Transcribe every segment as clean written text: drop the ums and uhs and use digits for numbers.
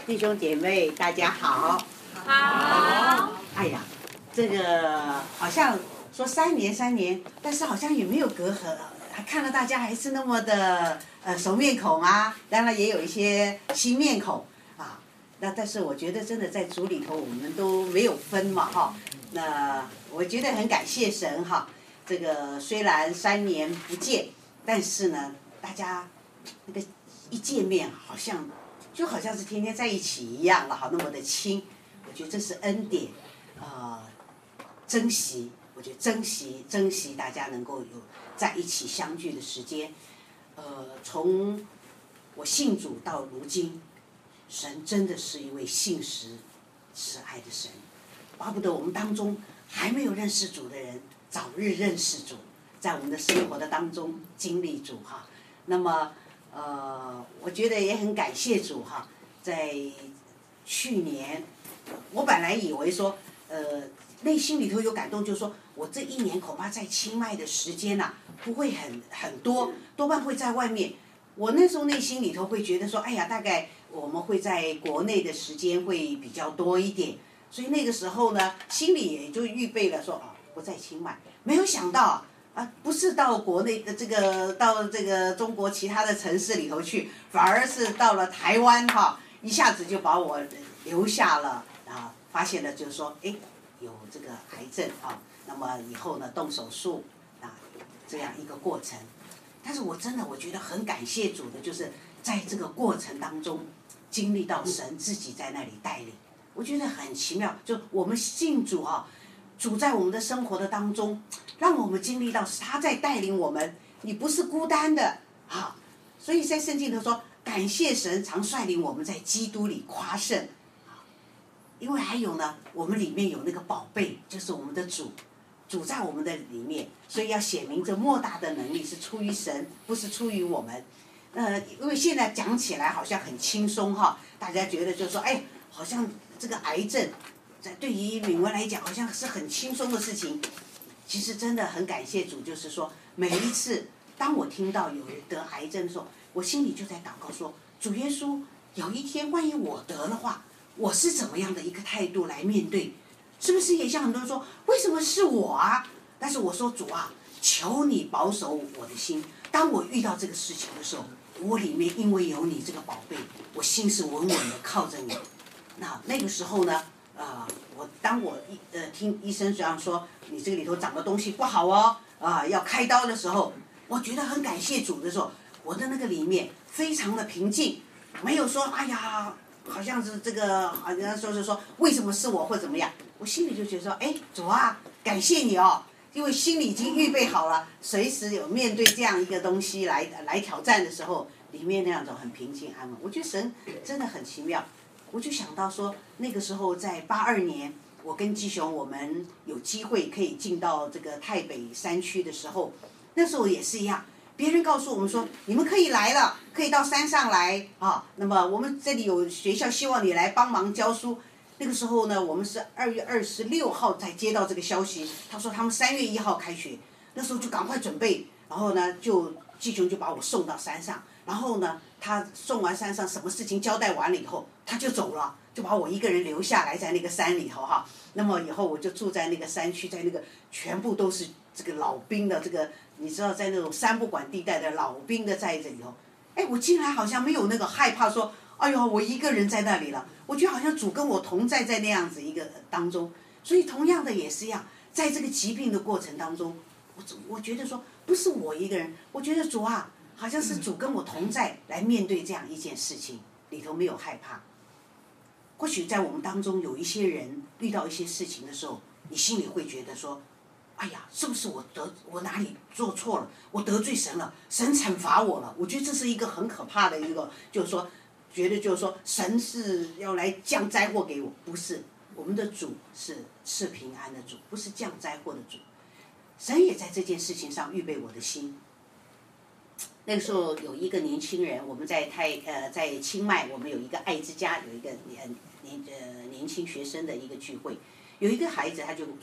弟兄姐妹，大家好。 好。 哎呀，这个好像说3年，但是好像也没有隔阂，还看到大家还是那么的熟面孔啊，当然也有一些新面孔啊。那但是我觉得真的在主里头，我们都没有分嘛哈。那我觉得很感谢神哈。这个虽然3年不见，但是呢，大家那个一见面好像就好像是天天在一起一样了，好那么的亲。我觉得这是恩典，珍惜。我觉得珍惜大家能够有在一起相聚的时间。从我信主到如今，神真的是一位信实慈爱的神，巴不得我们当中还没有认识主的人早日认识主，在我们的生活的当中经历主哈。那么我觉得也很感谢主哈。在去年，我本来以为说内心里头有感动，就是说我这1年恐怕在清迈的时间啊不会很多，多半会在外面。我那时候内心里头会觉得说，哎呀，大概我们会在国内的时间会比较多一点，所以那个时候呢，心里也就预备了说，不在清迈。没有想到不是到国内的到这个中国其他的城市里头去，反而是到了台湾哈，一下子就把我留下了啊，发现了就是说，有这个癌症啊，那么以后呢动手术啊，这样一个过程。但是我真的我觉得很感谢主的，就是在这个过程当中经历到神自己在那里带领，我觉得很奇妙。就我们信主啊，主在我们的生活的当中，让我们经历到他在带领我们，你不是孤单的啊。所以在圣经里头说，感谢神常率领我们在基督里夸胜。因为还有呢，我们里面有那个宝贝，就是我们的主在我们的里面，所以要显明这莫大的能力是出于神，不是出于我们。因为现在讲起来好像很轻松哈，大家觉得就是说，好像这个癌症，对于敏文来讲好像是很轻松的事情。其实真的很感谢主，就是说每一次当我听到有人得癌症的时候，我心里就在祷告说，主耶稣，有一天万一我得的话，我是怎么样的一个态度来面对？是不是也像很多人说，为什么是我啊？但是我说，主啊，求你保守我的心。当我遇到这个事情的时候，我里面因为有你这个宝贝，我心是稳稳的靠着你。那个时候呢，当我听医生这样说，你这个里头长的东西不好哦，要开刀的时候，我觉得很感谢主的时候，我的那个里面非常的平静，没有说哎呀，好像是这个好像说为什么是我或怎么样，我心里就觉得说，主啊，感谢你哦，因为心里已经预备好了，随时有面对这样一个东西来挑战的时候，里面那样种很平静安稳。我觉得神真的很奇妙。我就想到说，那个时候在82年，我跟基雄我们有机会可以进到这个泰北山区的时候，那时候也是一样，别人告诉我们说，你们可以来了，可以到山上来啊。那么我们这里有学校，希望你来帮忙教书。那个时候呢，我们是2月26号才接到这个消息，他说他们3月1号开学，那时候就赶快准备，然后呢，基雄就把我送到山上，然后呢，他送完山上，什么事情交代完了以后，他就走了，就把我一个人留下来在那个山里头哈。那么以后我就住在那个山区，在那个全部都是这个老兵的这个，你知道在那种山不管地带的老兵的在这里头，我竟然好像没有那个害怕说，哎呦，我一个人在那里了。我觉得好像主跟我同在那样子一个当中，所以同样的也是一样，在这个疾病的过程当中，我觉得说不是我一个人，我觉得主啊，好像是主跟我同在来面对这样一件事情，里头没有害怕。或许在我们当中有一些人遇到一些事情的时候，你心里会觉得说，哎呀，是不是我哪里做错了，我得罪神了，神惩罚我了？我觉得这是一个很可怕的一个，就是说觉得就是说神是要来降灾祸给我，不是，我们的主是赐平安的主，不是降灾祸的主。神也在这件事情上预备我的心。那个时候有一个年轻人，我们在清迈，我们有一个爱之家，有一个年轻学生的一个聚会，有一个孩子他就说，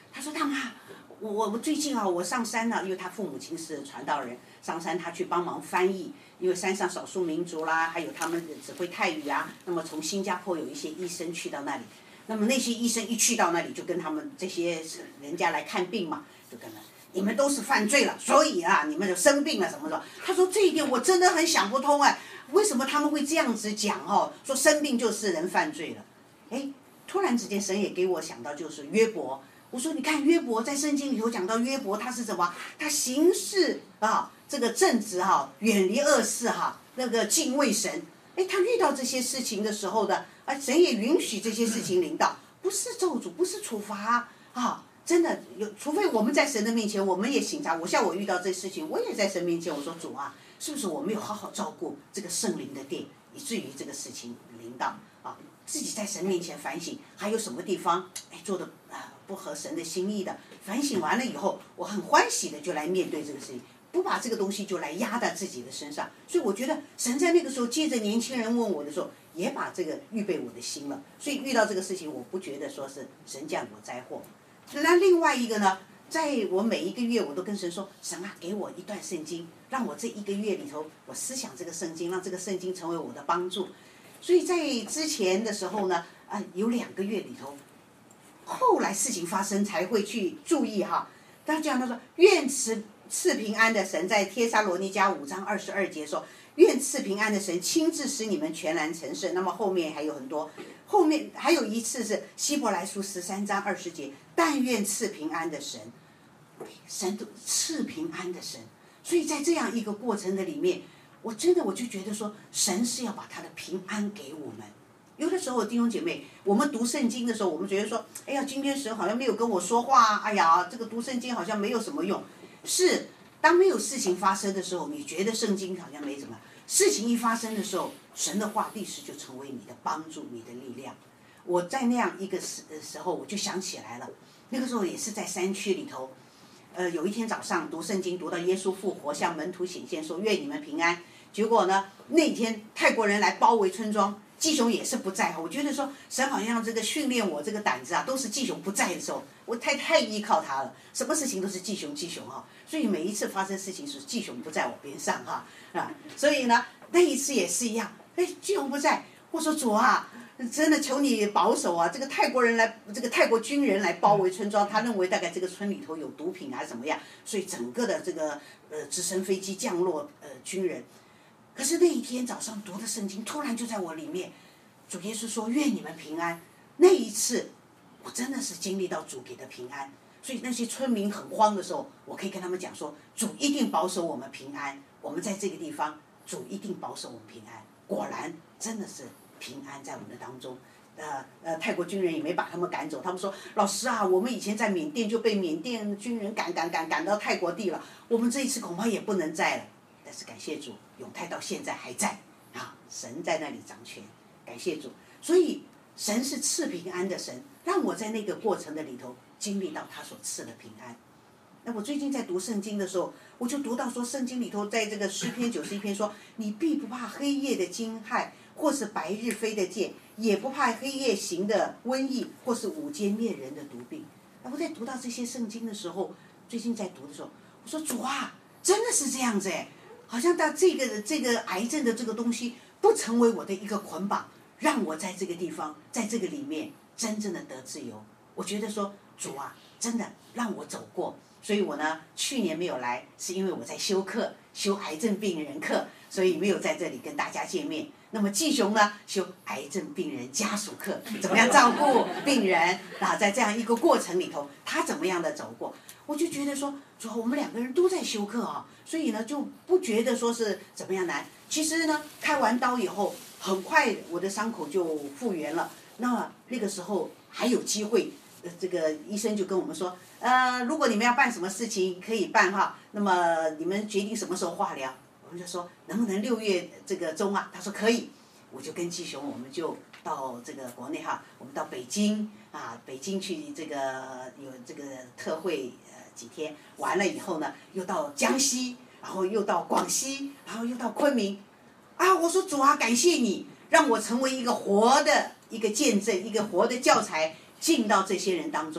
他说大妈，我最近啊，我上山了，因为他父母亲是传道人，上山他去帮忙翻译，因为山上少数民族啦，还有他们只会泰语啊，那么从新加坡有一些医生去到那里，那么那些医生一去到那里就跟他们这些人家来看病嘛，就跟他你们都是犯罪了，所以啊你们就生病了什么的。他说这一点我真的很想不通哎，为什么他们会这样子讲哦？说生病就是人犯罪了，哎，突然之间神也给我想到就是约伯。我说你看约伯在圣经里头讲到约伯他是什么？他行事啊这个正直哈，远离恶事哈，那个敬畏神。哎，他遇到这些事情的时候的，神也允许这些事情临到，不是咒诅，不是处罚啊。真的有，除非我们在神的面前，我们也省察。我遇到这事情，我也在神面前，我说主啊，是不是我没有好好照顾这个圣灵的殿，以至于这个事情临到啊？自己在神面前反省，还有什么地方做的不合神的心意的？反省完了以后，我很欢喜的就来面对这个事情，不把这个东西就来压在自己的身上。所以我觉得神在那个时候借着年轻人问我的时候，也把这个预备我的心了。所以遇到这个事情，我不觉得说是神降我灾祸。那另外一个呢，在我每一个月我都跟神说，神啊，给我一段圣经，让我这一个月里头我思想这个圣经，让这个圣经成为我的帮助。所以在之前的时候呢，有2个月里头，后来事情发生才会去注意哈。他讲他说，愿赐平安的神，在帖撒罗尼迦5章22节说，愿赐平安的神亲自使你们全然成圣。那么后面还有很多，后面还有一次是希伯来书13章20节，但愿赐平安的神，神都赐平安的神。所以在这样一个过程的里面，我就觉得说，神是要把他的平安给我们。有的时候弟兄姐妹，我们读圣经的时候，我们觉得说，哎呀，今天神好像没有跟我说话，哎呀，这个读圣经好像没有什么用。是，当没有事情发生的时候，你觉得圣经好像没什么，事情一发生的时候，神的话立时就成为你的帮助，你的力量。我在那样一个时候，我就想起来了，那个时候也是在山区里头，有一天早上读圣经，读到耶稣复活，向门徒显现说愿你们平安。结果呢，那天泰国人来包围村庄，季雄也是不在。我觉得说神好像这个训练我这个胆子啊，都是季雄不在的时候，我太依靠他了，什么事情都是季雄哈。所以每一次发生事情是季雄不在我边上哈啊，所以呢那一次也是一样，季雄不在，我说主啊，真的求你保守啊！这个泰国军人来包围村庄，他认为大概这个村里头有毒品还是怎么样，所以整个的这个直升飞机降落军人。可是那一天早上读的圣经，突然就在我里面，主耶稣说愿你们平安。那一次我真的是经历到主给的平安，所以那些村民很慌的时候，我可以跟他们讲说，主一定保守我们平安，我们在这个地方，主一定保守我们平安。果然真的是平安在我们的当中。泰国军人也没把他们赶走，他们说老师啊，我们以前在缅甸就被缅甸军人赶到泰国地了，我们这一次恐怕也不能在了。但是感谢主，永泰到现在还在啊，神在那里掌权，感谢主。所以神是赐平安的神，让我在那个过程的里头经历到他所赐的平安。那我最近在读圣经的时候，我就读到说圣经里头在这个诗篇91篇说，你必不怕黑夜的惊骇，或是白日飞的箭，也不怕黑夜行的瘟疫，或是午间灭人的毒病。那我在读到这些圣经的时候，最近在读的时候，我说主啊，真的是这样子好像到这个癌症的这个东西不成为我的一个捆绑，让我在这个地方，在这个里面真正的得自由。我觉得说主啊，真的让我走过。所以我呢去年没有来，是因为我在修课，修癌症病人课，所以没有在这里跟大家见面。那么季雄呢修癌症病人家属课，怎么样照顾病人啊？在这样一个过程里头，他怎么样的走过？我就觉得说，主要我们2个人都在修课啊，所以呢就不觉得说是怎么样难。其实呢，开完刀以后，很快我的伤口就复原了。那个时候还有机会，这个医生就跟我们说，如果你们要办什么事情可以办哈，那么你们决定什么时候化疗。我们就说能不能6月这个中啊？他说可以。我就跟季雄，我们就到这个国内哈，我们到北京啊，北京去这个有这个特会几天，完了以后呢，又到江西，然后又到广西，然后又到昆明，啊，我说主啊，感谢你让我成为一个活的一个见证，一个活的教材，进到这些人当中。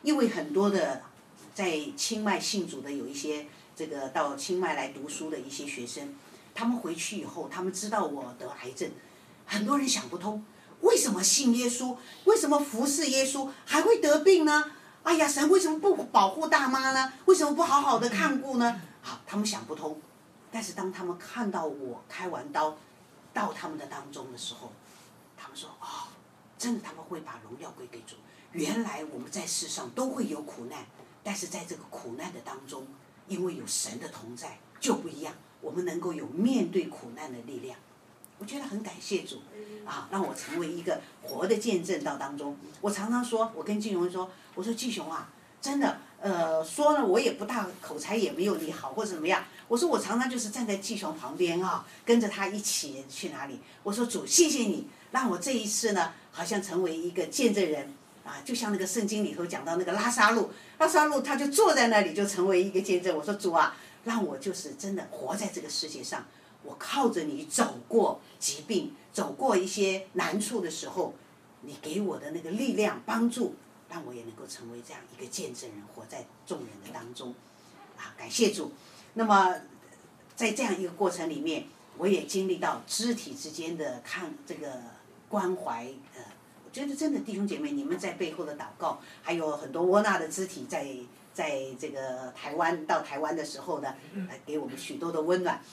因为很多的在清迈信主的有一些这个到清迈来读书的一些学生，他们回去以后，他们知道我得癌症，很多人想不通，为什么信耶稣，为什么服侍耶稣还会得病呢？哎呀，神为什么不保护大妈呢？为什么不好好的看顾呢？好，他们想不通。但是当他们看到我开完刀到他们的当中的时候，他们说哦，真的他们会把荣耀归给主。原来我们在世上都会有苦难，但是在这个苦难的当中，因为有神的同在就不一样，我们能够有面对苦难的力量。我觉得很感谢主啊，让我成为一个活的见证到当中。我常常说，我跟季雄说，我说季雄啊，真的说呢我也不大口才也没有你好或者怎么样，我说我常常就是站在季雄旁边啊，跟着他一起去哪里。我说主谢谢你让我这一次呢好像成为一个见证人啊，就像那个圣经里头讲到那个拉撒路他就坐在那里就成为一个见证。我说主啊，让我就是真的活在这个世界上，我靠着你走过疾病，走过一些难处的时候，你给我的那个力量帮助，让我也能够成为这样一个见证人，活在众人的当中啊，感谢主。那么在这样一个过程里面，我也经历到肢体之间的这个关怀，我觉得真的弟兄姐妹，你们在背后的祷告，还有很多窝纳的肢体在这个到台湾的时候呢，给我们许多的温暖。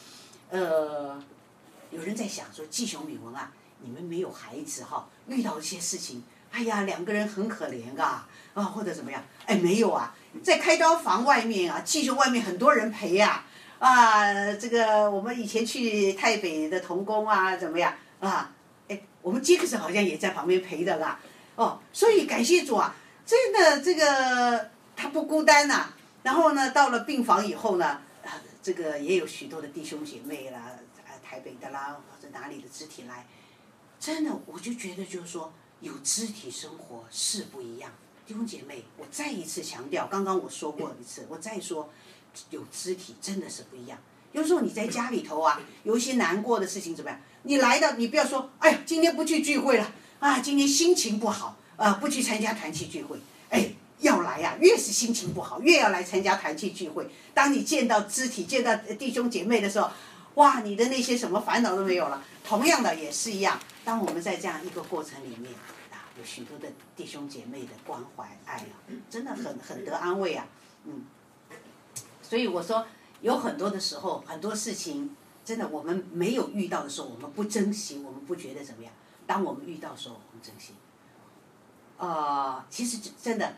有人在想说，季雄、敏文啊，你们没有孩子哈，遇到一些事情，哎呀，两个人很可怜啊，或者怎么样？哎，没有啊，在开刀房外面啊，季雄外面很多人陪啊，这个我们以前去台北的同工啊，怎么样啊？哎，我们杰克森好像也在旁边陪的啦，所以感谢主啊，真的这个他不孤单呐。然后呢，到了病房以后呢，这个也有许多的弟兄姐妹啦，台北的啦，或者哪里的肢体来，真的我就觉得就是说，有肢体生活是不一样。弟兄姐妹，我再一次强调，刚刚我说过一次，我再说，有肢体真的是不一样。有时候你在家里头啊，有一些难过的事情怎么样？你来的，你不要说，哎呀，今天不去聚会了啊，今天心情不好不去参加团契聚会，哎。要来呀，越是心情不好，越要来参加团契聚会。当你见到肢体、见到弟兄姐妹的时候，哇，你的那些什么烦恼都没有了。同样的也是一样，当我们在这样一个过程里面有许多的弟兄姐妹的关怀爱真的很得安慰啊，所以我说，有很多的时候，很多事情真的我们没有遇到的时候，我们不珍惜，我们不觉得怎么样。当我们遇到的时候，我们珍惜。其实真的。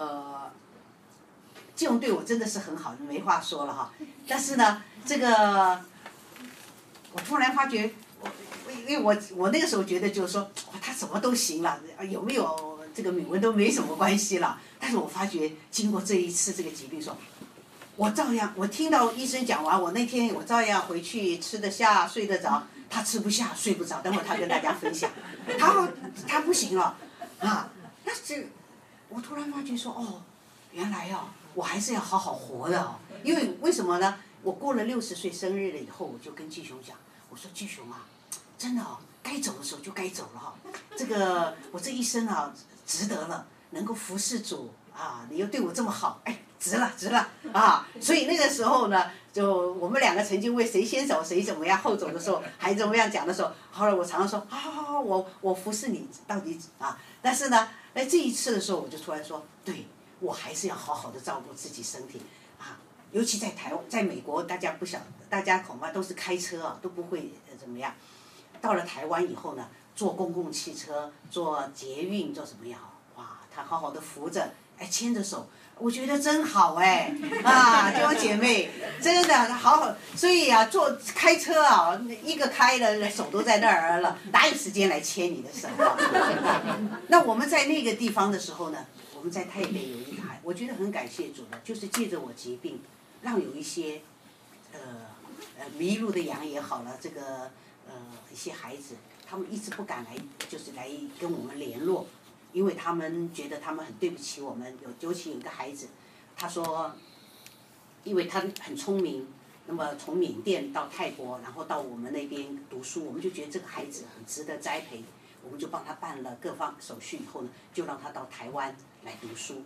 季荣对我真的是很好，没话说了哈。但是呢，这个我突然发觉，因为我那个时候觉得就是说，他什么都行了，有没有这个敏文都没什么关系了。但是我发觉经过这一次这个疾病说，我照样，我听到医生讲完，我那天我照样回去吃得下睡得着，他吃不下睡不着，等会他跟大家分享，他不行了啊，那这。我突然发觉说，原来我还是要好好活的因为为什么呢？我过了60岁生日了以后，我就跟季雄讲，我说季雄啊，真的该走的时候就该走了这个我这一生值得了，能够服侍主你又对我这么好，哎，值了所以那个时候呢，就我们两个曾经为谁先走谁怎么样后走的时候，还怎么样讲的时候，后来我常常说，好，我服侍你到底但是呢。这一次的时候，我就突然说，对，我还是要好好的照顾自己身体尤其在美国，大家恐怕都是开车都不会怎么样。到了台湾以后呢，坐公共汽车、坐捷运、坐什么样他好好的扶着，牵着手，我觉得真好弟兄姐妹，真的好，所以开车一个开了手都在那儿了，哪有时间来牵你的手那我们在那个地方的时候呢，我们在台北有一台，我觉得很感谢主的，就是借着我疾病，让有一些迷路的羊也好了，这个一些孩子，他们一直不敢来，就是来跟我们联络。因为他们觉得他们很对不起我们，尤其有一个孩子，他说，因为他很聪明，那么从缅甸到泰国，然后到我们那边读书，我们就觉得这个孩子很值得栽培，我们就帮他办了各方手续以后呢，就让他到台湾来读书。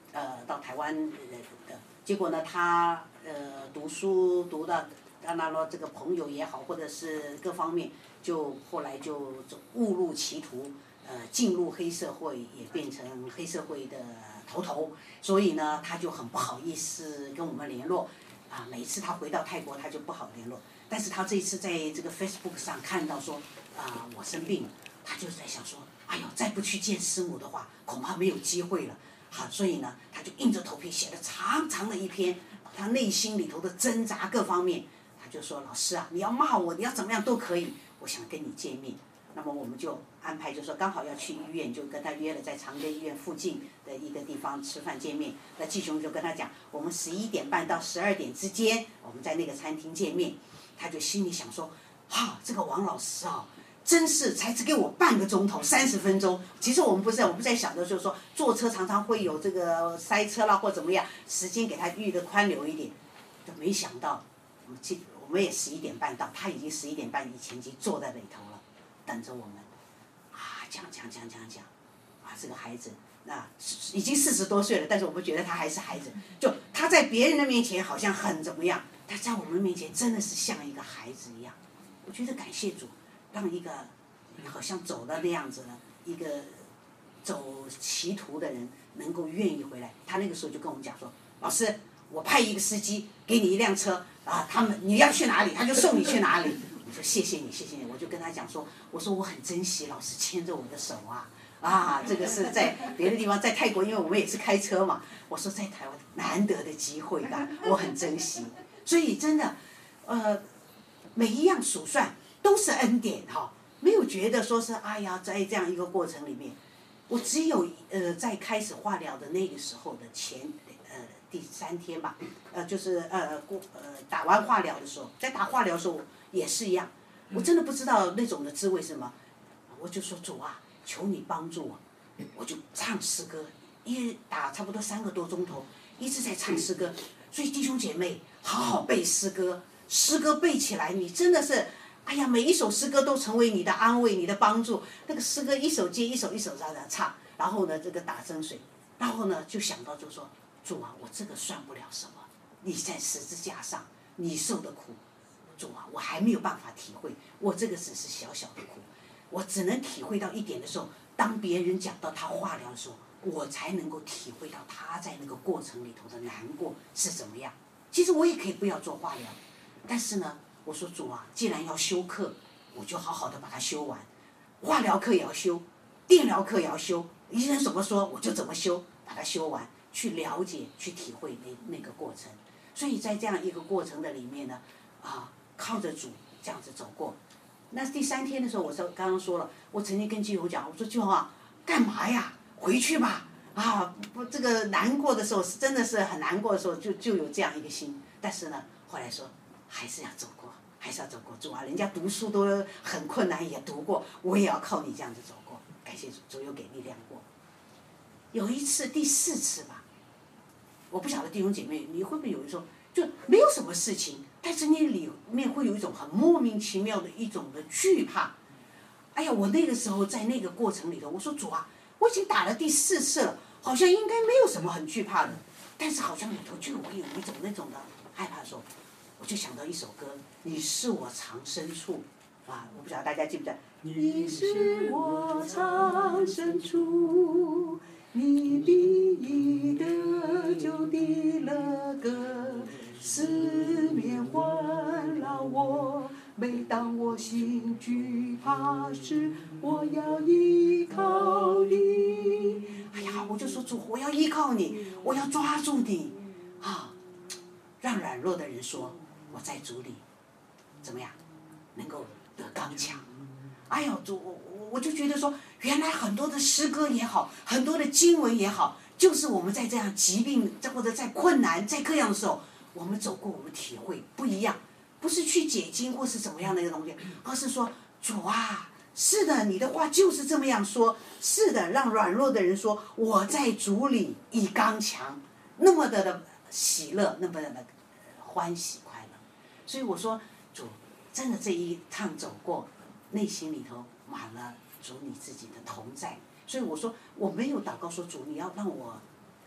到台湾的，结果呢，他读书读到，当然了，这个朋友也好，或者是各方面，就后来就误入歧途，进入黑社会，也变成黑社会的头，所以呢，他就很不好意思跟我们联络，每次他回到泰国他就不好联络，但是他这一次在这个 Facebook 上看到说，我生病了，他就在想说，哎呦，再不去见师母的话，恐怕没有机会了。好，所以呢，他就硬着头皮写了长长的一篇，他内心里头的挣扎各方面，他就说：“老师啊，你要骂我，你要怎么样都可以，我想跟你见面。”那么我们就安排，就说刚好要去医院，就跟他约了在长庚医院附近的一个地方吃饭见面。那季雄就跟他讲，我们11点半到12点之间，我们在那个餐厅见面。他就心里想说：“这个王老师啊。”真是才只给我半个钟头30分钟，其实我们不是，我们在想的就是说，坐车常常会有这个塞车啦或怎么样，时间给他预的宽留一点，就没想到，我们也11点半到，他已经11点半以前已经坐在里头了，等着我们，讲，这个孩子已经40多岁了，但是我们觉得他还是孩子，就他在别人的面前好像很怎么样，他在我们面前真的是像一个孩子一样，我觉得感谢主。让一个好像走了那样子的一个走歧途的人能够愿意回来，他那个时候就跟我们讲说：“老师，我派一个司机给你一辆车你要去哪里，他就送你去哪里。”我说：“谢谢你。”我就跟他讲说：“我说我很珍惜老师牵着我的手这个是在别的地方，在泰国，因为我们也是开车嘛。我说在台湾难得的机会我很珍惜。所以真的，每一样数算。”都是恩典没有觉得说是哎呀，在这样一个过程里面，我只有在开始化疗的那个时候的第3天吧，就是打完化疗的时候，在打化疗的时候也是一样，我真的不知道那种的滋味是什么，我就说主啊，求你帮助我，我就唱诗歌，打差不多3个多钟头，一直在唱诗歌，所以弟兄姐妹好好背诗歌，诗歌背起来，你真的是。哎呀，每一首诗歌都成为你的安慰，你的帮助。那个诗歌一首接一首，一首在那唱，然后呢，这个打针水，然后呢，就想到就说，主啊，我这个算不了什么，你在十字架上，你受的苦，主啊，我还没有办法体会，我这个只是小小的苦，我只能体会到一点的时候，当别人讲到他化疗的时候，我才能够体会到他在那个过程里头的难过是怎么样。其实我也可以不要做化疗，但是呢。我说主啊，既然要修课，我就好好的把它修完，化疗课也要修，电疗课也要修，医生怎么说我就怎么修，把它修完，去了解、去体会那个过程。所以在这样一个过程的里面呢，靠着主这样子走过。那第3天的时候，我刚刚说了，我曾经跟基友讲，我说基友干嘛呀？回去吧，这个难过的时候是真的是很难过的时候，就有这样一个心。但是呢，后来说还是要走过。主啊，人家读书都很困难也读过，我也要靠你这样子走过。感谢主又给力量过。有一次第4次吧，我不晓得弟兄姐妹你会不会有一种就没有什么事情，但是你里面会有一种很莫名其妙的一种的惧怕。哎呀，我那个时候在那个过程里头，我说主啊，我已经打了第4次了，好像应该没有什么很惧怕的，但是好像里头就会有一种那种的害怕的时候。我就想到一首歌，你是我藏身处，我不晓得大家记不记得。你是我藏身处，你必以得救的乐歌，四面环绕我。每当我心惧怕时，我要依靠你。哎呀，我就说主，我要依靠你，我要抓住你，让软弱的人说。我在主里，怎么样，能够得刚强？哎呦，主，我就觉得说，原来很多的诗歌也好，很多的经文也好，就是我们在这样疾病或者在困难、在各样的时候，我们走过，我们体会不一样，不是去解经或是怎么样的一个东西，而是说，主啊，是的，你的话就是这么样说，是的，让软弱的人说，我在主里已刚强，那么的喜乐，那么的欢喜。所以我说，主真的这一趟走过，内心里头满了主你自己的同在。所以我说，我没有祷告说主你要让我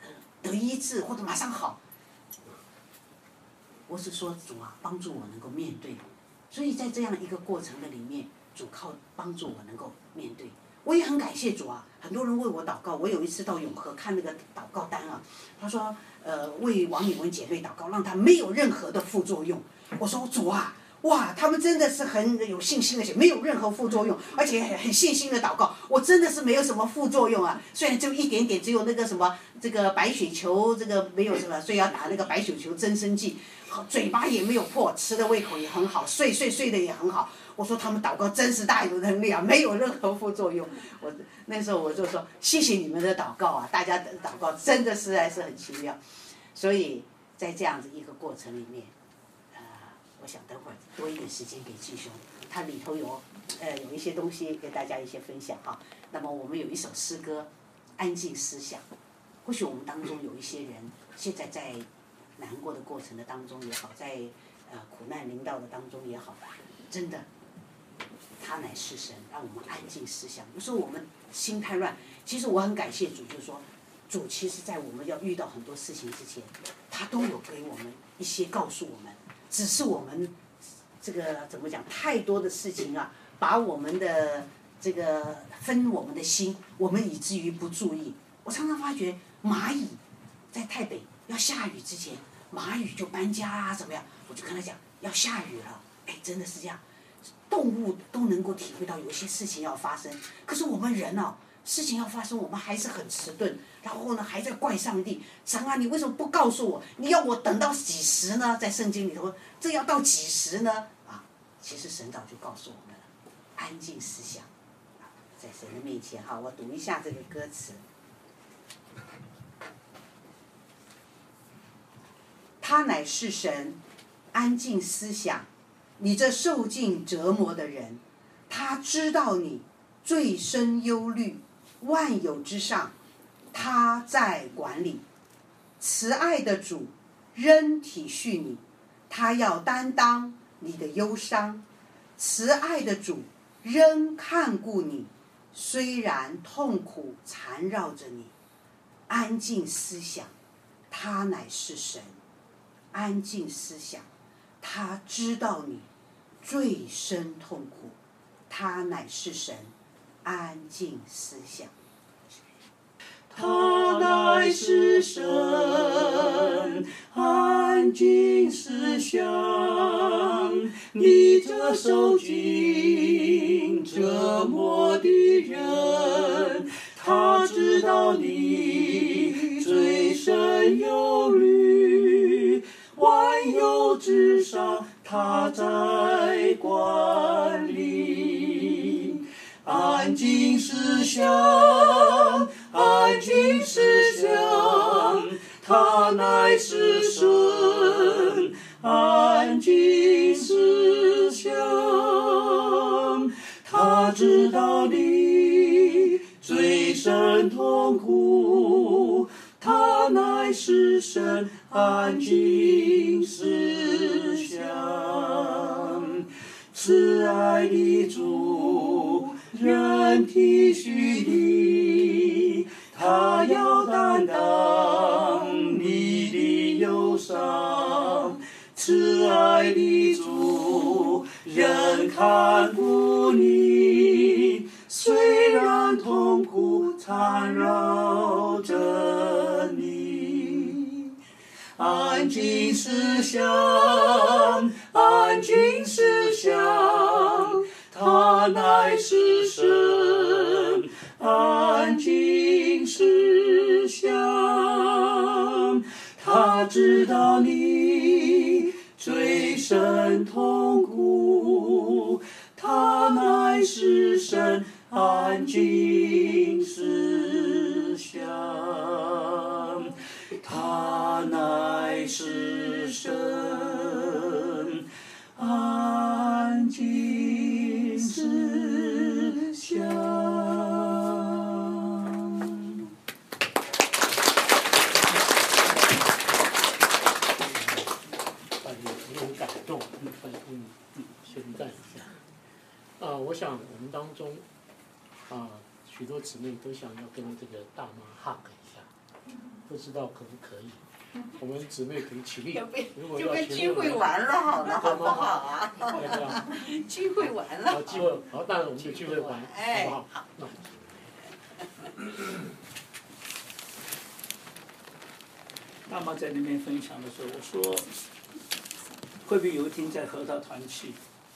得医治或者马上好。我是说主啊，帮助我能够面对。所以在这样一个过程的里面，主靠帮助我能够面对。我也很感谢主啊，很多人为我祷告。我有一次到永和看那个祷告单啊，他说为王敏文姐妹祷告，让她没有任何的副作用。我说主啊，哇，他们真的是很有信心的写，没有任何副作用，而且很信心的祷告。我真的是没有什么副作用啊，虽然就一点点，只有那个什么这个白血球这个没有什么，所以要打那个白血球增生剂，嘴巴也没有破，吃的胃口也很好，睡的也很好。我说他们祷告真是大有能力啊，没有任何副作用。我那时候我就说谢谢你们的祷告啊，大家的祷告真的实在是很奇妙。所以在这样子一个过程里面，我想等会儿多一点时间给继兄，它里头有一些东西给大家一些分享哈。那么我们有一首诗歌《安静思想》，或许我们当中有一些人现在在难过的过程的当中也好，在苦难临到的当中也好，真的。他乃是神，让我们安静思想。有时候我们心太乱，其实我很感谢主，就是说，主其实在我们要遇到很多事情之前，他都有给我们一些告诉我们，只是我们这个怎么讲，太多的事情啊，把我们的这个分我们的心，我们以至于不注意。我常常发觉蚂蚁在台北要下雨之前，蚂蚁就搬家啊，怎么样？我就跟他讲要下雨了，哎，真的是这样。动物都能够体会到有些事情要发生，可是我们人哦，事情要发生，我们还是很迟钝，然后呢还在怪上帝，神啊，你为什么不告诉我？你要我等到几时呢？在圣经里头，这要到几时呢？啊，其实神早就告诉我们了，安静思想，在神的面前哈，我读一下这个歌词。他乃是神，安静思想。你这受尽折磨的人，他知道你最深忧虑，万有之上，他在管理。慈爱的主仍体恤你，他要担当你的忧伤。慈爱的主仍看顾你，虽然痛苦缠绕着你。安静思想，他乃是神。安静思想，他知道你最深痛苦，他乃是神。安静思想， 他乃是神。安静思想，你这受尽折磨的人，他知道你最深忧虑，万有之上，他在管理。安静思想，安静思想，他乃是神。安静思想，他知道你最深痛苦，他乃是神。安静思想，慈爱的主仍体恤你，他要担当你的忧伤。慈爱的主仍看顾你，虽然痛苦缠绕着你。安静思想，安静思想，他乃是神。安静思想，他知道你最深痛苦，他乃是神。安静思想，他乃是神。安静思想。 很感动，宣赞一下。我想我们当中许多姊妹都想要跟这个大妈 hug 一下， 不知道可不可以？我们姊妹可以起立。如果就跟要起立， 聚会完了好了，好不好啊？ 对吧？ 聚会完了。 好，聚会好，当然我们就聚会完， 哎好不好？那大妈在那边分享的时候，我说，会不会有一天在核桃团契，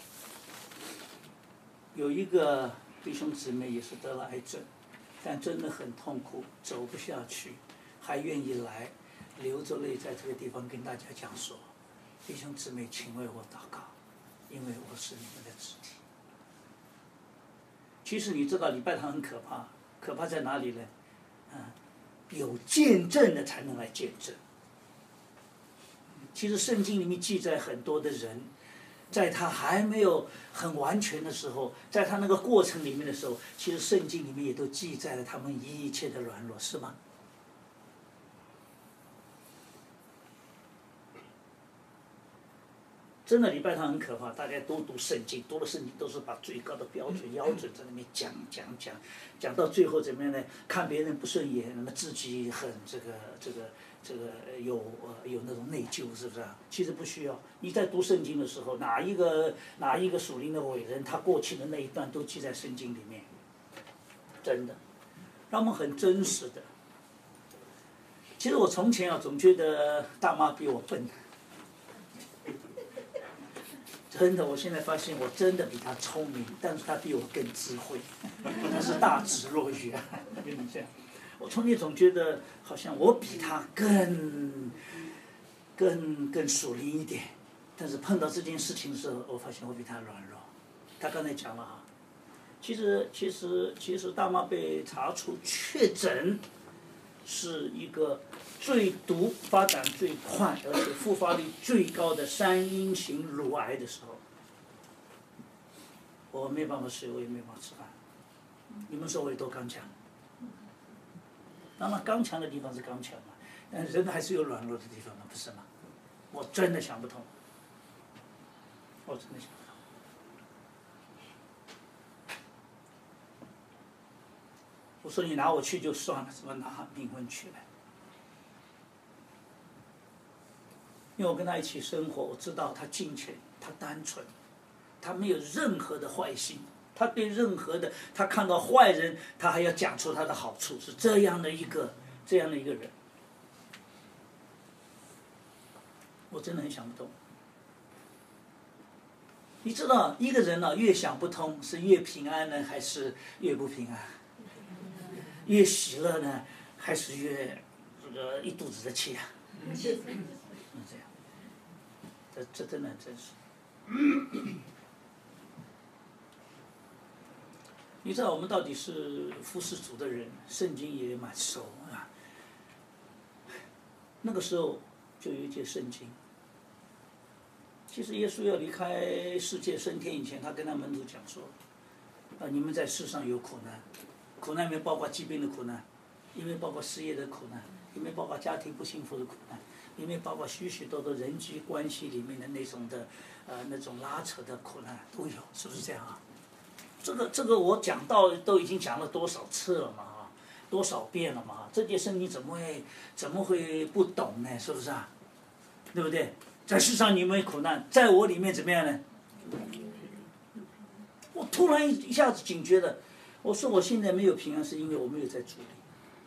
有一个弟兄姊妹也是得了癌症，但真的很痛苦，走不下去，还愿意来，流着泪在这个地方跟大家讲说，弟兄姊妹，请为我祷告，因为我是你们的肢体。其实你知道礼拜堂很可怕，可怕在哪里呢？有见证的才能来见证。其实圣经里面记载很多的人，在他还没有很完全的时候，在他那个过程里面的时候，其实圣经里面也都记载了他们一切的软弱，是吗？真的礼拜堂很可怕，大家都读圣经，读了圣经都是把最高的标准标准在那边讲到最后怎么样呢？看别人不顺眼，那么自己很这个有那种内疚，是不是啊？其实不需要。你在读圣经的时候，哪一个属灵的伟人，他过去的那一段都记在圣经里面，真的，让我们很真实的。其实我从前啊，总觉得大妈比我笨。真的，我现在发现我真的比他聪明，但是他比我更智慧，他是大智若愚啊！跟你这样，我从前总觉得好像我比他更属灵一点，但是碰到这件事情的时候，我发现我比他软弱。他刚才讲了啊，其实大妈被查出确诊是一个最毒、发展最快，而且复发率最高的3阴型乳癌的时候，我没办法睡，我也没办法吃饭。你们说我有多刚强？那么刚强的地方是刚强嘛，但人还是有软弱的地方嘛，不是吗？我真的想不通，我真的想不通。我说你拿我去就算了，怎么拿灵魂去了？因为我跟他一起生活，我知道他敬虔，他单纯，他没有任何的坏心，他对任何的，他看到坏人，他还要讲出他的好处，是这样的一个人。我真的很想不通。你知道一个人呢，越想不通，是越平安呢，还是越不平安？越喜乐呢，还是越一肚子的气啊？这样，这真的很真实。你知道我们到底是服侍主的人，圣经也蛮熟啊。那个时候就有一节圣经，其实耶稣要离开世界升天以前，他跟他门徒讲说：你们在世上有苦难。苦难里面包括疾病的苦难，里面包括失业的苦难，里面包括家庭不幸福的苦难，里面包括许许多多人际关系里面的那种的那种拉扯的苦难都有，是不是这样啊？这个我讲到都已经讲了多少次了嘛，多少遍了嘛？这件圣经怎么会不懂呢？是不是啊？对不对？在世上你们苦难，在我里面怎么样呢？我突然一下子警觉了。我说我现在没有平安，是因为我没有在主里。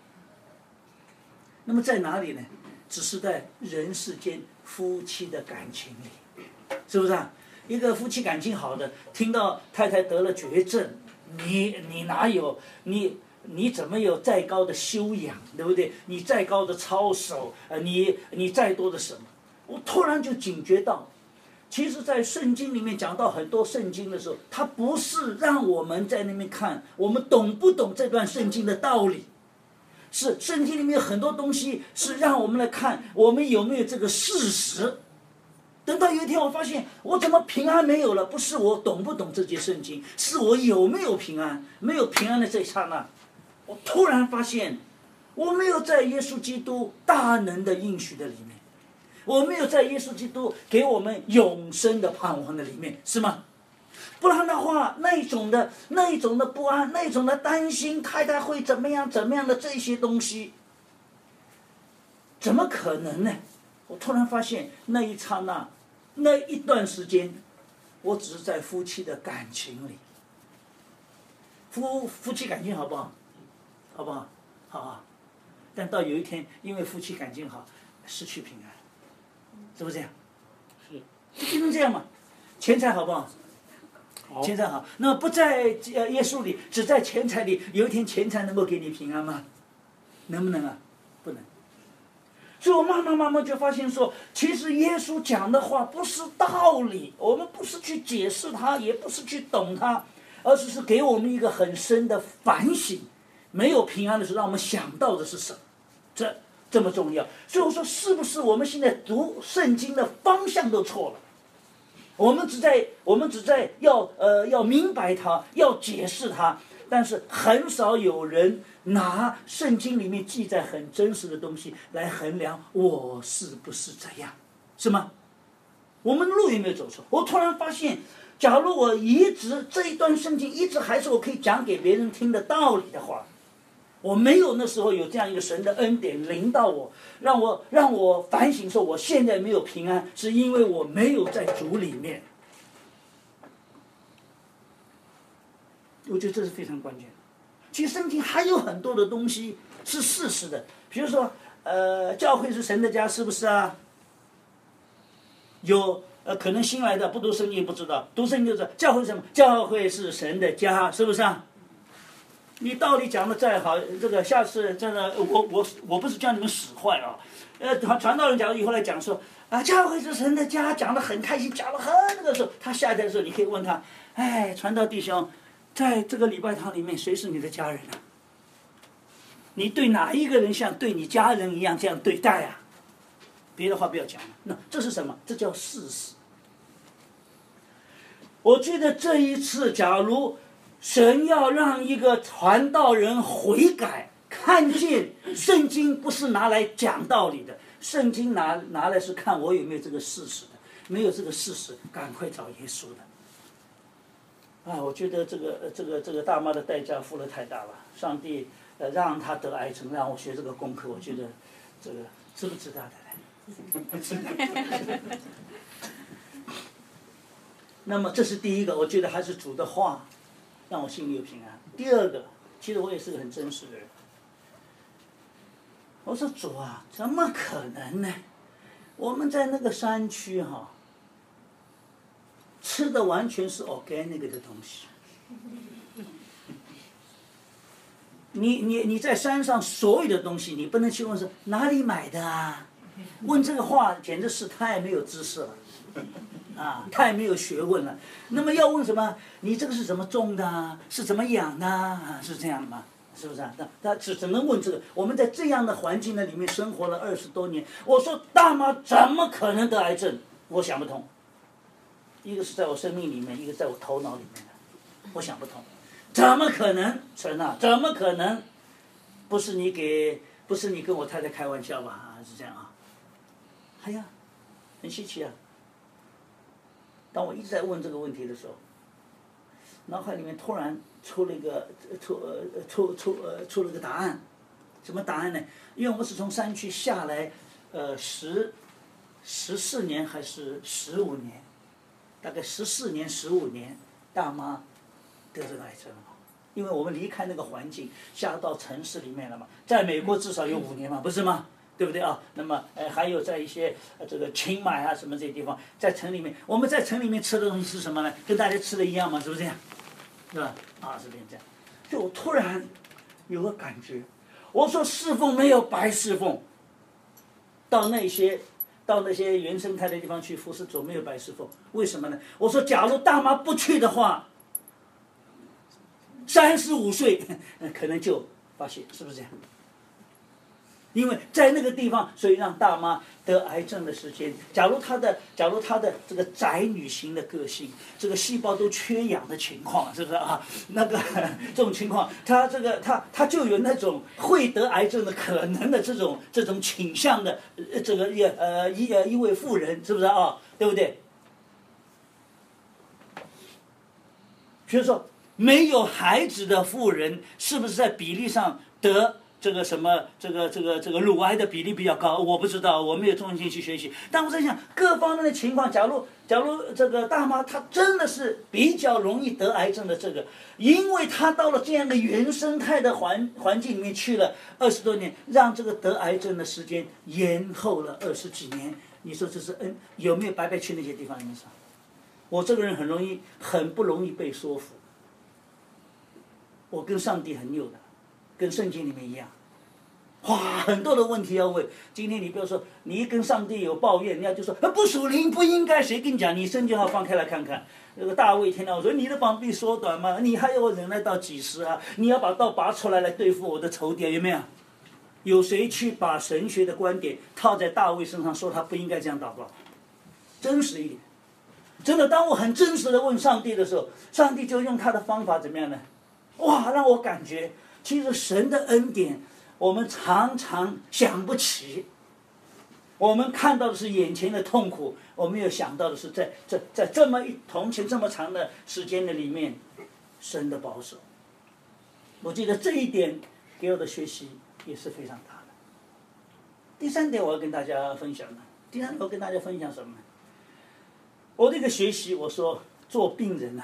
那么在哪里呢？只是在人世间夫妻的感情里，是不是啊？一个夫妻感情好的，听到太太得了绝症，你哪有你怎么有再高的修养，对不对？你再高的操守，你再多的什么？我突然就警觉到。其实在圣经里面讲到很多圣经的时候，它不是让我们在那边看我们懂不懂这段圣经的道理，是圣经里面有很多东西是让我们来看我们有没有这个事实。等到有一天我发现我怎么平安没有了，不是我懂不懂这节圣经，是我有没有平安。没有平安的这一刹那，我突然发现我没有在耶稣基督大能的应许的里面，我没有在耶稣基督给我们永生的盼望的里面，是吗？不然的话，那一种的不安，那一种的担心，太太会怎么样的这些东西， 怎么可能呢？我突然发现那一刹那，那一段时间，我只是在夫妻的感情里。夫妻感情好不好？好不好？好啊。但到有一天，因为夫妻感情好，失去平安，是不是这样？ 是。 就变成这样嘛？钱财好不好？ 好。 钱财好，那么不在耶稣里，只在钱财里。有一天钱财能够给你平安吗？能不能啊？不能。所以我慢慢就发现说，其实耶稣讲的话不是道理，我们不是去解释它，也不是去懂它，而是给我们一个很深的反省。没有平安的时候，让我们想到的是什么？这么重要。所以我说，是不是我们现在读圣经的方向都错了？我们只在要明白它，要解释它，但是很少有人拿圣经里面记载很真实的东西来衡量我是不是这样，是吗？我们路有没有走错？我突然发现，假如我一直这一段圣经一直还是我可以讲给别人听的道理的话，我没有那时候有这样一个神的恩典临到我，让我反省说我现在没有平安，是因为我没有在主里面。我觉得这是非常关键的。其实圣经还有很多的东西是事实的，比如说教会是神的家，是不是啊？有可能新来的不读圣经不知道，读圣经就知道教会是什么？教会是神的家，是不是啊？你道理讲的再好，这个下次真的，我不是叫你们使坏啊。传道人假如以后来讲说啊，教会是神的家，讲得很开心，讲得很那个时候，他下台的时候，你可以问他，哎，传道弟兄，在这个礼拜堂里面，谁是你的家人啊？你对哪一个人像对你家人一样这样对待啊？别的话不要讲了。那这是什么？这叫事实。我觉得这一次，假如神要让一个传道人悔改，看见圣经不是拿来讲道理的，圣经拿来是看我有没有这个事实的，没有这个事实，赶快找耶稣的。我觉得这个大妈的代价付了太大了，上帝让她得癌症，让我学这个功课，我觉得这个值不值得的？那么这是第一个，我觉得还是主的话让我心里有平安。第二个，其实我也是个很真实的人。我说主啊，怎么可能呢？我们在那个山区吃的完全是 organic 的东西。你在山上所有的东西，你不能去问说哪里买的啊？问这个话简直是太没有知识了。太没有学问了。那么要问什么？你这个是怎么种的啊？是怎么养的啊？是这样的吗？是不是啊？他只能问这个。我们在这样的环境的里面生活了20多年，我说大妈怎么可能得癌症？我想不通。一个是在我生命里面，一个在我头脑里面的，我想不通。怎么可能？神啊，怎么可能？不是你跟我太太开玩笑吧？是这样啊？哎呀，很稀奇啊。当我一直在问这个问题的时候，脑海里面突然出了个答案。什么答案呢？因为我们是从山区下来14年还是15年，大概14年15年，大妈得这个癌症了。因为我们离开那个环境，下到城市里面了嘛，在美国至少有5年嘛，不是吗？对不对啊？那么还有在一些这个清迈啊什么这些地方，在城里面，我们在城里面吃的东西是什么呢？跟大家吃的一样吗？是不是这样？是吧？是这样。就我突然有个感觉，我说侍奉没有白侍奉，到那些原生态的地方去服侍主没有白侍奉，为什么呢？我说假如大妈不去的话，35岁可能就发现，是不是这样？因为在那个地方，所以让大妈得癌症的时间，假如她的这个宅女型的个性，这个细胞都缺氧的情况，是不是啊？那个这种情况，她就有那种会得癌症的可能的这种倾向的这个一位妇人，是不是啊？对不对？比如说没有孩子的妇人，是不是在比例上得这个什么这个乳癌的比例比较高，我不知道，我没有重心去学习。但我在想各方面的情况，假如这个大妈她真的是比较容易得癌症的这个，因为她到了这样的原生态的环境里面去了20多年，让这个得癌症的时间延后了20几年。你说这是有没有白白去那些地方里面上？我这个人很不容易被说服。我跟上帝很有的，跟圣经里面一样。哇，很多的问题要问。今天你比如说，你一跟上帝有抱怨，人家就说不属灵，不应该。谁跟你讲？你圣经号放开来看看。那个大卫听到我说：“你的膀臂缩短吗？你还要我忍耐到几时啊？你要把刀拔出来对付我的仇敌，有没有？”有谁去把神学的观点套在大卫身上，说他不应该这样祷告？真实一点。真的，当我很真实的问上帝的时候，上帝就用他的方法怎么样呢？哇，让我感觉其实神的恩典我们常常想不起。我们看到的是眼前的痛苦，我们有想到的是在这么同情这么长的时间的里面，神的保守。我觉得这一点给我的学习也是非常大的。第三点我要跟大家分享什么呢？我这个学习，我说做病人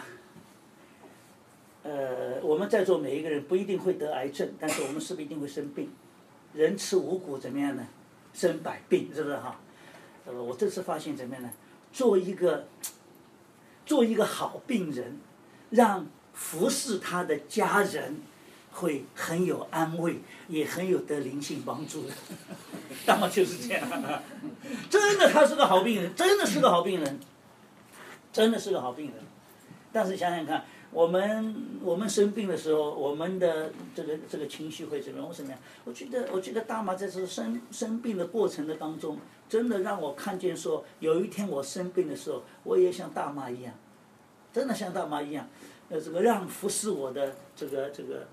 我们在座每一个人不一定会得癌症，但是我们是不是一定会生病？人吃五谷怎么样呢？生百病，是不是哈？我这次发现怎么样呢？做一个好病人，让服侍他的家人会很有安慰，也很有得灵性帮助的。大概就是这样。真的，他是个好病人，真的是个好病人，真的是个好病人。但是想想看。我们生病的时候，我们的这个情绪会怎么样？为什么呀？我觉得大妈在这生病的过程的当中，真的让我看见说，有一天我生病的时候，我也像大妈一样，真的像大妈一样，这个让服侍我的这个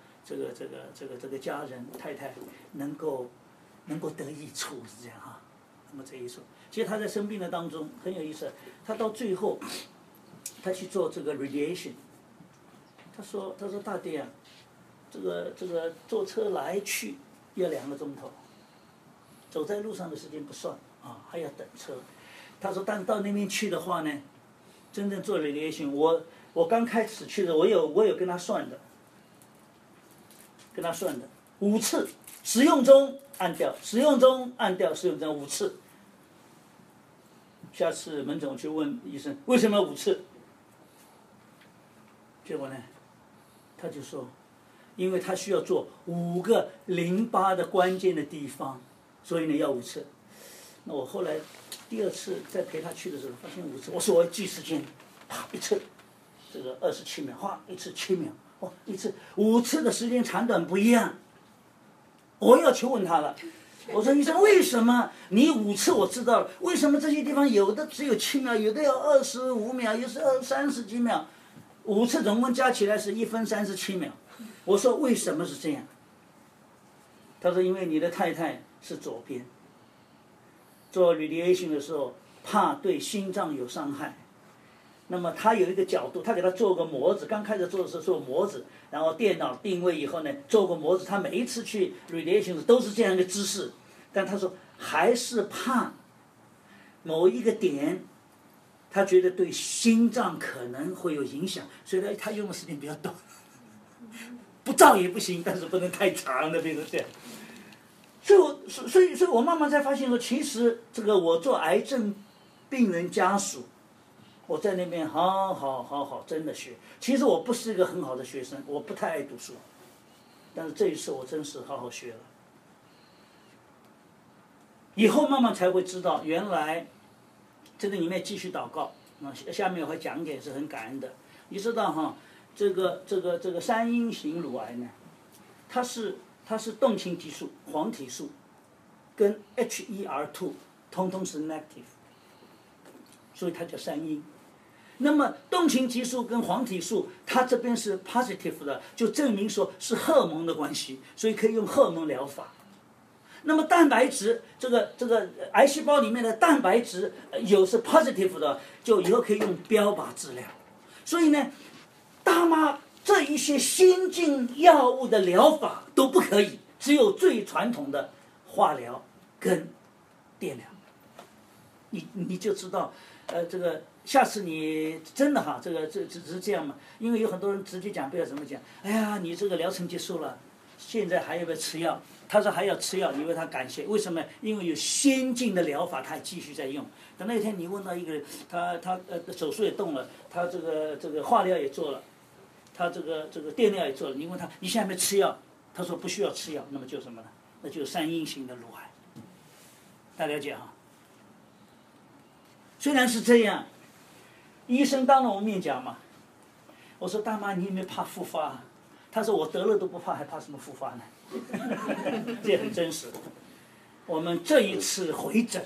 家人太太能够得益处，是这样哈，能够得益处。其实他在生病的当中很有意思，他到最后，他去做这个 radiation。他说大爹啊，这个坐车来去要2个钟头，走在路上的时间不算啊，还要等车。他说，但到那边去的话呢，真正做 radiation， 我刚开始去的，我有跟他算的5次，使用中按掉，使用中按掉，使用中5次。下次门诊去问医生为什么5次，结果呢？他就说，因为他需要做5个淋巴的关键的地方，所以呢要5次。那我后来第2次再陪他去的时候，发现5次。我说我要记时间，啪1次，这个27秒，哗1次7秒，哇1次5次的时间长短不一样。我要去问他了，我说医生为什么你5次我知道了，为什么这些地方有的只有7秒，有的要25秒，有时30几秒？5次总共加起来是1分37秒。我说为什么是这样？他说因为你的太太是左边，做 radiation 的时候怕对心脏有伤害，那么他有一个角度，他给他做个模子，刚开始做的时候做模子，然后电脑定位以后呢做个模子，他每一次去 radiation 都是这样一个姿势，但他说还是怕某一个点他觉得对心脏可能会有影响，所以他用的时间比较短，不照也不行，但是不能太长的，比如这样。所以我慢慢才发现说，其实这个我做癌症病人家属，我在那边好真的学。其实我不是一个很好的学生，我不太爱读书，但是这一次我真是好好学了。以后慢慢才会知道，原来这个里面继续祷告，下面我会讲解是很感恩的。你知道哈，这个3阴型乳癌呢，它是动情激素、黄体素跟 HER2 通通是 negative， 所以它叫3阴。那么动情激素跟黄体素，它这边是 positive 的，就证明说是荷尔蒙的关系，所以可以用荷尔蒙疗法。那么蛋白质，这个癌细胞里面的蛋白质有是 positive 的，就以后可以用标靶治疗。所以呢，大妈这一些先进药物的疗法都不可以， 只有最传统的化疗跟电疗。你就知道，这个下次你真的哈，这只是这样嘛？因为有很多人直接讲，不要怎么讲，哎呀，你这个疗程结束了，现在还要不要吃药？他说还要吃药，你为他感谢，为什么？因为有先进的疗法，他还继续在用。等那天你问到一个人，他手术也动了，他这个化疗也做了，他这个电疗也做了，你问他你现在没吃药？他说不需要吃药，那么就什么呢？那就是三阴型的乳癌。大家了解哈？虽然是这样，医生当着我面讲嘛，我说大妈你有没有怕复发？他说我得了都不怕，还怕什么复发呢？这很真实。我们这一次回诊，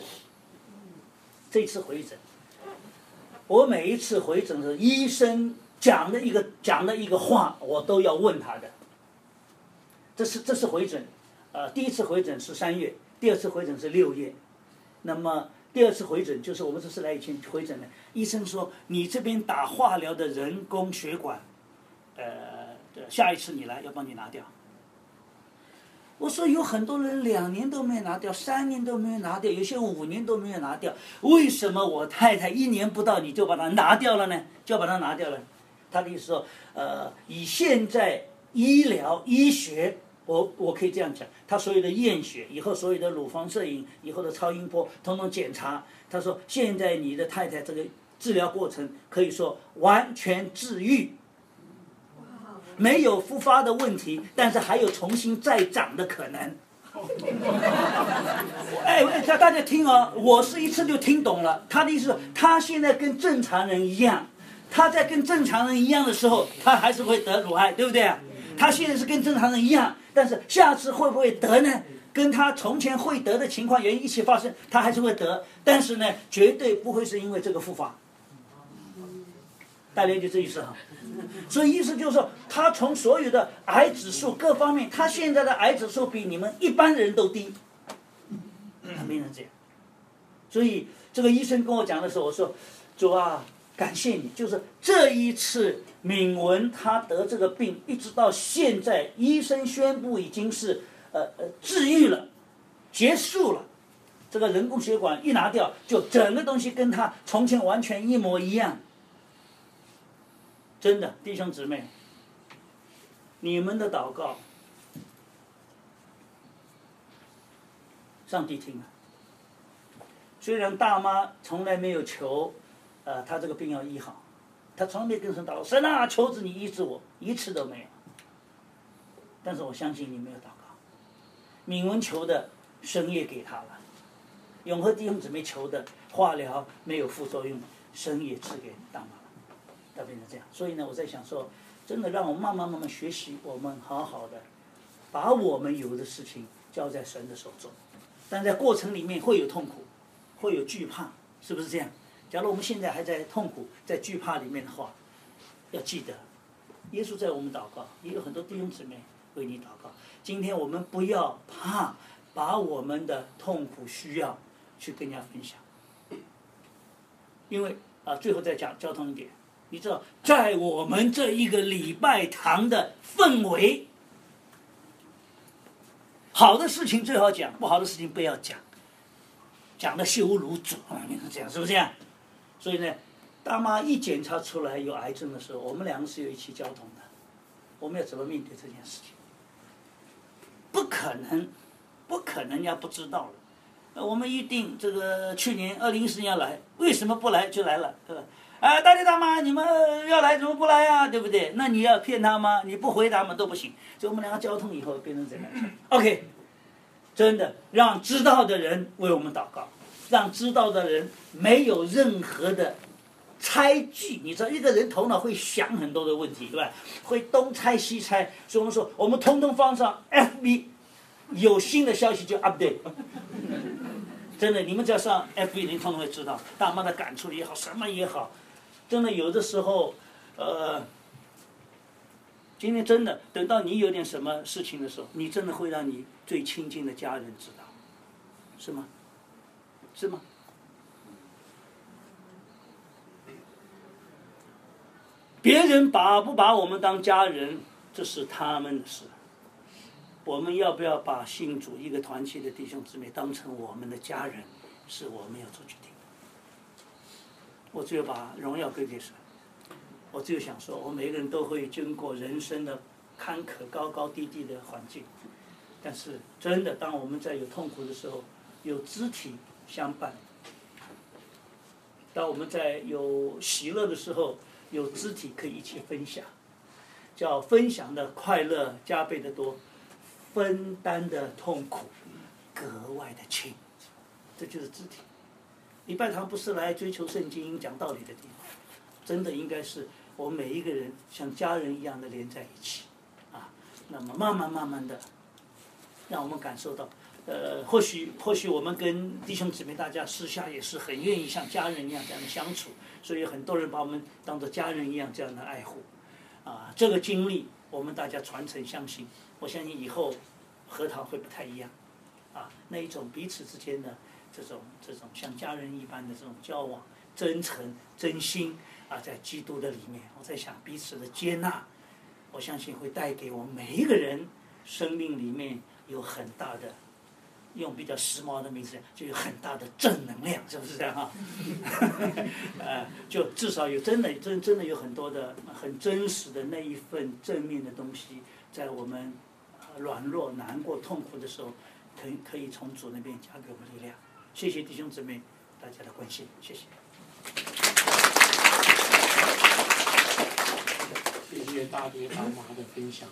我每一次回诊的时候，医生讲的一个话，我都要问他的。这是回诊，第一次回诊是3月，第二次回诊是6月，那么第二次回诊就是我们这次来以前回诊的，医生说你这边打化疗的人工血管，下一次你来要帮你拿掉。我说有很多人2年都没有拿掉，3年都没有拿掉，有些5年都没有拿掉，为什么我太太1年不到你就把它拿掉了呢？他的意思说，以现在医疗医学，我可以这样讲，他所有的验血以后，所有的乳房摄影以后的超音波，统统检查。他说现在你的太太这个治疗过程可以说完全治愈。没有复发的问题，但是还有重新再长的可能。大家听哦，我是一次就听懂了。他的意思是，他现在跟正常人一样，他在跟正常人一样的时候，他还是会得乳癌，对不对？他现在是跟正常人一样，但是下次会不会得呢？跟他从前会得的情况原因一起发生，他还是会得，但是呢，绝对不会是因为这个复发。大家理解这意思哈？所以意思就是说，他从所有的癌指数各方面，他现在的癌指数比你们一般人都低，他没人这样。所以这个医生跟我讲的时候，我说主啊，感谢你，就是这一次敏文他得这个病，一直到现在，医生宣布已经是治愈了，结束了。这个人工血管一拿掉，就整个东西跟他从前完全一模一样。真的，弟兄姊妹，你们的祷告，上帝听了。虽然大妈从来没有求，她这个病要医好，她从来没跟神祷告，神啊，求子你医治我，一次都没有。但是我相信你没有祷告，敏文求的神也给他了，永和弟兄姊妹求的化疗没有副作用，神也赐给大妈。要变成这样，所以呢，我在想说，真的让我们慢慢学习，我们好好的把我们有的事情交在神的手中，但在过程里面会有痛苦，会有惧怕，是不是这样？假如我们现在还在痛苦、在惧怕里面的话，要记得，耶稣在我们祷告，也有很多弟兄姊妹为你祷告。今天我们不要怕，把我们的痛苦需要去跟人家分享，因为最后再讲交通一点。你知道，在我们这一个礼拜堂的氛围，好的事情最好讲，不好的事情不要讲，讲的羞辱主啊，这样是不是这样？所以呢，大妈一检查出来有癌症的时候，我们2个是有一起交通的，我们要怎么面对这件事情？不可能人家不知道了。我们预定这个去年2014年要来，为什么不来就来了，对吧？大弟大妈，你们要来怎么不来啊？对不对？那你要骗他吗？你不回答嘛都不行。所以我们2个交通以后变成这样。OK， 真的让知道的人为我们祷告，让知道的人没有任何的猜忌。你知道一个人头脑会想很多的问题，对吧？会东猜西猜。所以我们说，我们通通放上 FB， 有新的消息就 update。真的，你们只要上 FB， 你通通会知道大妈的感触也好，什么也好。真的有的时候，今天真的等到你有点什么事情的时候，你真的会让你最亲近的家人知道，是吗？是吗？别人把不把我们当家人，这是他们的事。 我们要不要把信主一个团契的弟兄姊妹当成我们的家人，是我们要做决定的。我只有把荣耀归给神，我只有想说，我每个人都会经过人生的坎坷、高高低低的环境，但是真的，当我们在有痛苦的时候，有肢体相伴；当我们在有喜乐的时候，有肢体可以一起分享，叫分享的快乐加倍的多，分担的痛苦格外的轻，这就是肢体。礼拜堂不是来追求圣经讲道理的地方，真的应该是我们每一个人像家人一样的连在一起，那么慢慢的，让我们感受到，或许我们跟弟兄姊妹大家私下也是很愿意像家人一样这样的相处，所以很多人把我们当作家人一样这样的爱护，这个经历我们大家传承相信，我相信以后和堂会不太一样，那一种彼此之间的这种像家人一般的这种交往，真诚真心在基督的里面，我在想彼此的接纳，我相信会带给我们每一个人生命里面有很大的，用比较时髦的名字，就有很大的正能量，是不是这样就至少有真的有很多的很真实的那一份正面的东西，在我们软弱、难过、痛苦的时候，可以从主那边加给我们力量。谢谢弟兄姊妹大家的关心，谢谢。 谢谢大爹大妈的分享。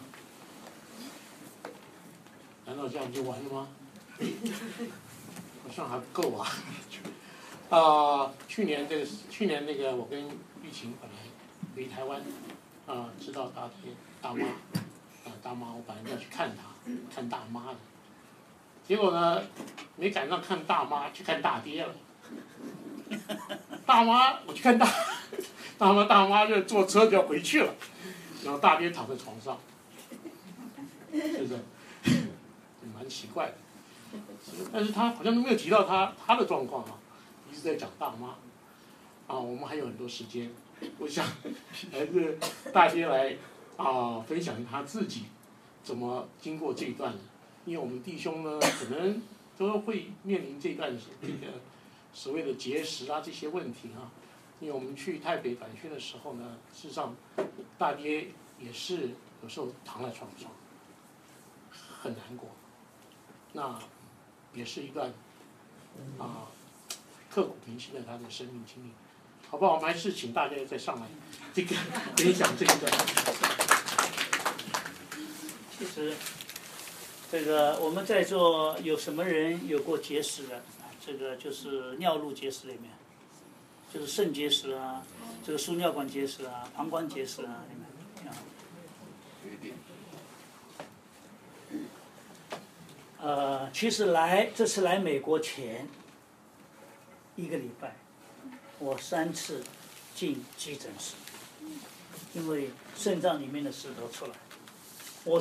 难道这样就完了吗？好像还不够啊！去年那个我跟玉琴本来回台湾，知道大爹大妈，大妈我本来要去看大妈的，结果呢没赶上看大妈，去看大爹了。大妈我去看大妈就坐车就要回去了，然后大爹躺在床上，是不是？蛮奇怪的。但是他好像都没有提到他的状况一直在讲大妈我们还有很多时间，我想还是大爹来分享他自己怎么经过这一段的，因为我们弟兄呢可能都会面临这段这个所谓的节食这些问题因为我们去台北短宣的时候呢，事实上大爹也是有时候躺在床上很难过，那也是一段刻骨铭心的他的生命经历，好不好？我们还是请大家再上来这个分享这一段。 其实这个我们在座有什么人有过结石的？这个就是尿路结石里面，就是肾结石这个输尿管结石膀胱结石里面其实这次来美国前1个礼拜，我3次进急诊室，因为肾脏里面的石头出来，我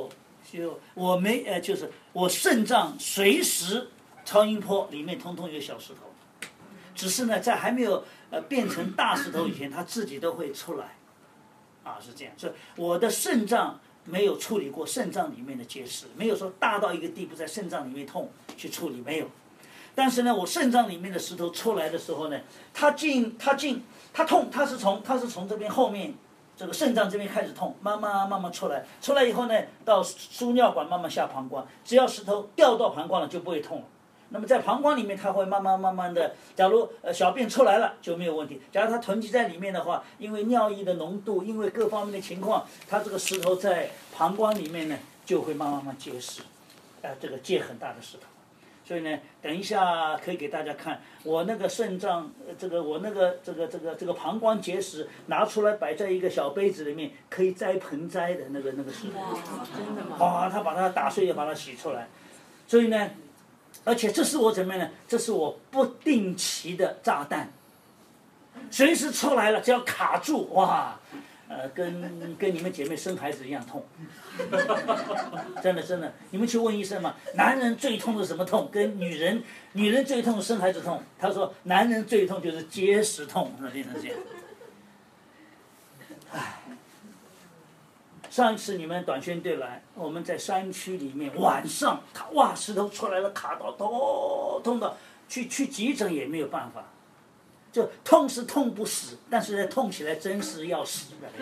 就是我肾脏随时超音波里面通通有小石头，只是呢在还没有变成大石头以前，它自己都会出来，是这样，所以我的肾脏没有处理过肾脏里面的结石，没有说大到一个地步在肾脏里面痛去处理，没有。但是呢，我肾脏里面的石头出来的时候呢，它痛，它是从这边后面这个肾脏这边开始痛，慢慢出来以后呢，到输尿管慢慢下膀胱，只要石头掉到膀胱了就不会痛了。那么在膀胱里面，它会慢慢的，假如小便出来了就没有问题。假如它囤积在里面的话，因为尿液的浓度，因为各方面的情况，它这个石头在膀胱里面呢就会慢慢结实，这个结很大的石头。所以呢，等一下可以给大家看我那个肾脏，我那个这个膀胱结石拿出来摆在一个小杯子里面，可以栽盆栽的那个石头。 真的吗？ 他把它打碎，也把它洗出来。所以呢。而且这是我怎么样呢？这是我不定期的炸弹，随时出来了，只要卡住，跟你们姐妹生孩子一样痛，真的，你们去问医生嘛，男人最痛的是什么痛？跟女人最痛是生孩子痛，他说男人最痛就是结石痛，变成这样。 上一次你们短宣队来，我们在山区里面晚上，哇，石头出来了，卡到痛的，去急诊也没有办法，就痛是痛不死，但是痛起来真是要死的。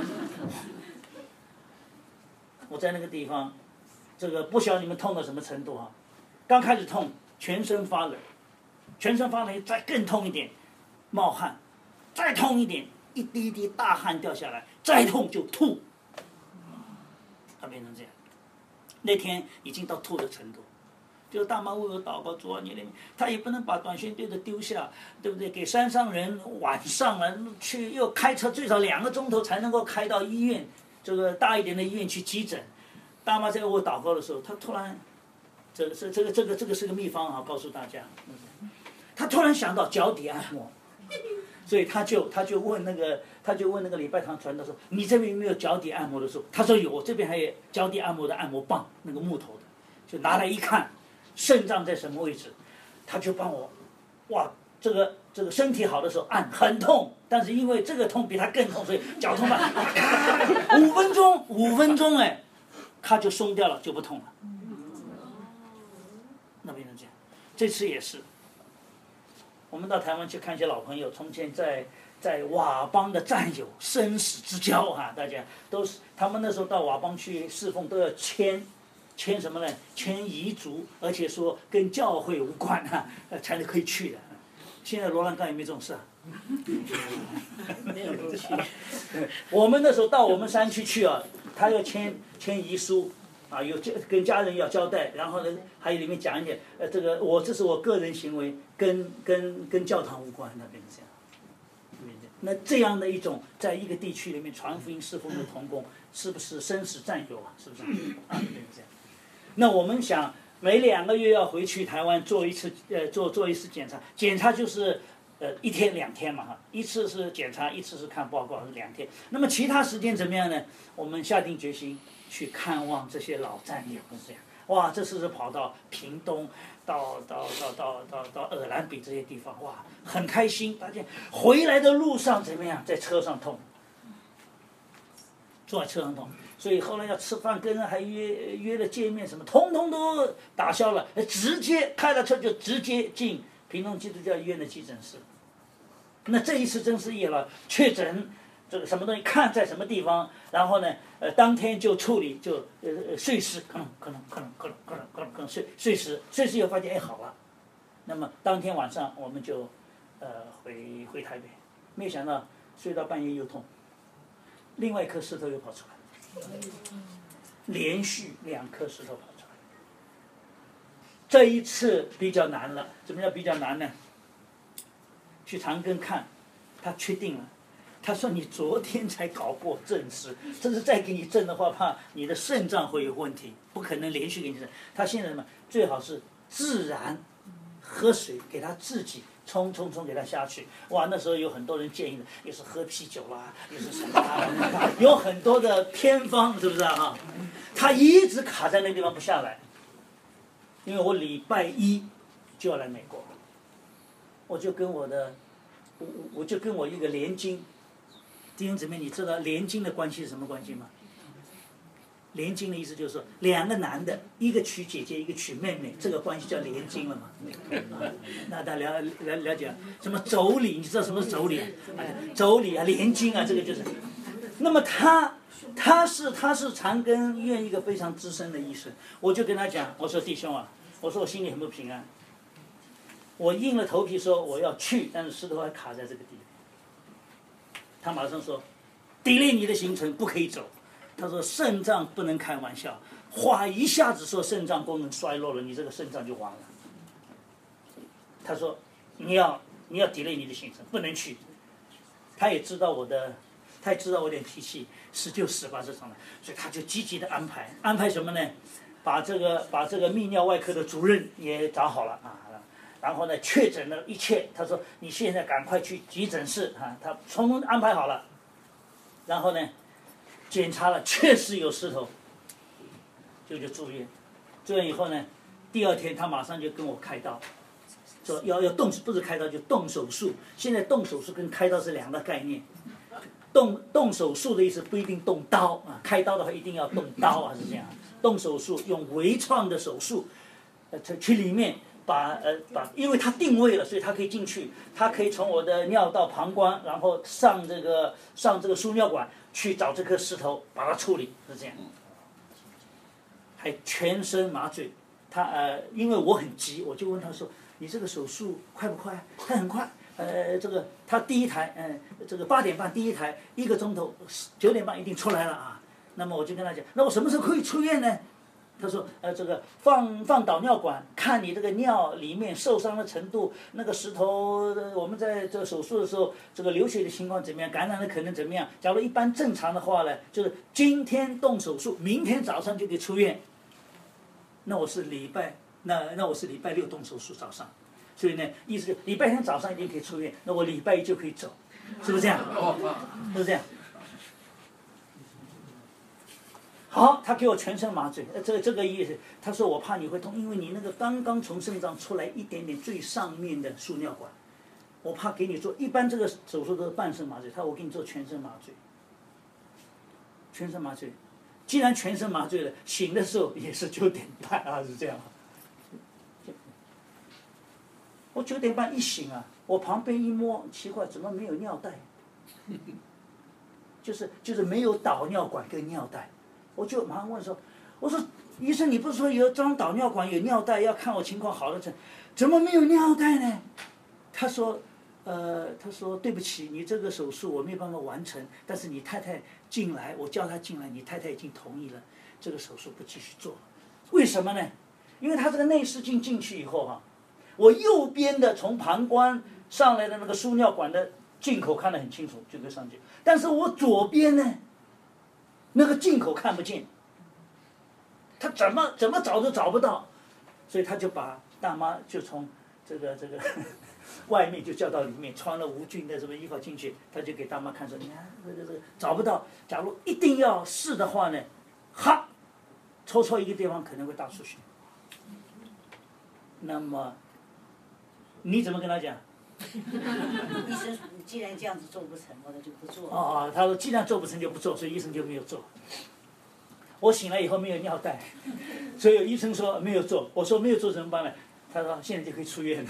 我在那个地方，这个不晓得你们痛到什么程度啊？刚开始痛，全身发冷，再更痛一点，冒汗，再痛一点，一滴滴大汗掉下来，再痛就吐。他变成这样，那天已经到吐的程度，就是大妈为我祷告，主啊，你他也不能把短宣队的丢下，对不对？给山上人晚上了去又开车最少2个钟头才能够开到医院，这个大一点的医院去急诊。大妈在为我祷告的时候，她突然，这个是个秘方啊，告诉大家，她突然想到脚底按摩。所以他就问那个礼拜堂传道说，你这边有没有脚底按摩的时候？他说有，我这边还有脚底按摩的按摩棒，那个木头的，就拿来一看，肾脏在什么位置，他就帮我，哇，这个身体好的时候按很痛，但是因为这个痛比他更痛，所以脚痛吧，5分钟哎，他就松掉了，就不痛了。那边人这样，这次也是。我们到台湾去看一些老朋友，从前在佤邦的战友，生死之交啊，大家都是他们那时候到佤邦去侍奉都要签什么呢？签遗嘱，而且说跟教会无关啊，才能可以去的。现在罗兰刚也没这种事啊。 没有东西。 我们那时候到我们山区去啊，他要签遗书。啊，有跟家人要交代，然后呢，还有里面讲一点，这是我个人行为，跟教堂无关，那边是这样。那这样的一种，在一个地区里面传福音侍奉的同工，是不是生死战友啊？是不是？啊，这样。那我们想，每2个月要回去台湾做一次检查，检查就是1天2天嘛哈，一次是检查，一次是看报告，是2天。那么其他时间怎么样呢？我们下定决心。去看望这些老战友，是这样。哇，这次是跑到屏东，到尔兰比这些地方，哇，很开心。大家回来的路上怎么样？在车上痛，坐在车上痛。所以后来要吃饭，跟人还约了见面，什么通通都打消了，直接开了车就直接进屏东基督教医院的急诊室。那这一次真是业了，确诊。这个什么东西看在什么地方，然后呢，当天就处理，就碎尸，可能碎尸以后发现好了，那么当天晚上我们就回台北，没有想到睡到半夜又痛，另外一颗石头又跑出来，连续2颗石头跑出来，这一次比较难了，怎么叫比较难呢？去长庚看，他确定了。他说：“你昨天才搞过证实，这是再给你证的话，怕你的肾脏会有问题，不可能连续给你证。他现在什么？最好是自然喝水，给他自己冲给他下去。哇，那时候有很多人建议的，又是喝啤酒啦，又是什么啦，有很多的偏方，是不是啊？他一直卡在那个地方不下来，因为我礼拜1就要来美国，我就跟我一个联经。”弟兄姊妹，你知道联经的关系是什么关系吗？联经的意思就是说，2个男的，一个娶姐姐，一个娶妹妹，这个关系叫联经了嘛？那大家了解什么妯娌？你知道什么是妯娌？妯娌啊，联经啊，这个就是。那么他是长庚医院一个非常资深的医生，我就跟他讲，我说弟兄啊，我说我心里很不平安，我硬了头皮说我要去，但是石头还卡在这个地方。他马上说 delay 你的行程，不可以走。他说肾脏不能开玩笑，话一下子说肾脏功能衰弱了，你这个肾脏就完了。他说你要 delay 你的行程，不能去。他也知道我有点脾气，死就死吧这种的，所以他就积极的安排什么呢？把这个泌尿外科的主任也找好了啊。然后呢，确诊了一切。他说：“你现在赶快去急诊室啊！”他通通安排好了。然后呢，检查了，确实有石头，就住院。住院以后呢，第2天他马上就跟我开刀，说要动，不是开刀就动手术。现在动手术跟开刀是2个概念。 动手术的意思不一定动刀啊，开刀的话一定要动刀啊，是这样。动手术用微创的手术，去里面把，因为它定位了，所以它可以进去，它可以从我的尿道膀胱，然后上这个输尿管去找这颗石头，把它处理，是这样。还全身麻醉，因为我很急，我就问他说：“你这个手术快不快？”他很快。他第一台，这个8点半第一台，1个钟头，9点半一定出来了啊。那么我就跟他讲，那我什么时候可以出院呢？他说，这个放导尿管，看你这个尿里面受伤的程度，那个石头，我们在这个手术的时候，这个流血的情况怎么样，感染的可能怎么样？假如一般正常的话呢，就是今天动手术，明天早上就可以出院。那我是礼拜6动手术早上。所以呢，意思就礼拜天早上一定可以出院，那我礼拜1就可以走，是不是这样？是不是这样？好，他给我全身麻醉，这个意思，他说我怕你会痛，因为你那个刚刚从肾脏出来一点点最上面的输尿管，我怕给你做，一般这个手术都是半身麻醉，他说我给你做全身麻醉，全身麻醉，既然全身麻醉了，醒的时候也是9点半啊，是这样。我9点半一醒啊，我旁边一摸，奇怪，怎么没有尿袋？就是没有导尿管跟尿袋，我就马上问说，我说医生，你不是说有装导尿管有尿袋，要看我情况好了怎么没有尿袋呢？他说对不起，你这个手术我没有办法完成，但是你太太进来，我叫她进来，你太太已经同意了，这个手术不继续做了。为什么呢？因为他这个内视镜进去以后哈。我右边的从膀胱上来的那个输尿管的进口看得很清楚，就可以上去。但是我左边呢，那个进口看不见，他怎么找都找不到，所以他就把大妈就从这个外面就叫到里面，穿了无菌的什么衣服进去，他就给大妈看说，你看这个找不到，假如一定要试的话呢，哈，抽错一个地方可能会大出血。那么。你怎么跟他讲？ 医生，既然这样子做不成，我就不做。 他说既然做不成就不做，所以医生就没有做。我醒来以后没有尿袋，所以医生说没有做。我说没有做怎么办呢？他说现在就可以出院了。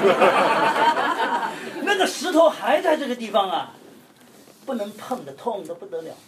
那个石头还在这个地方啊，不能碰的，痛得不得了。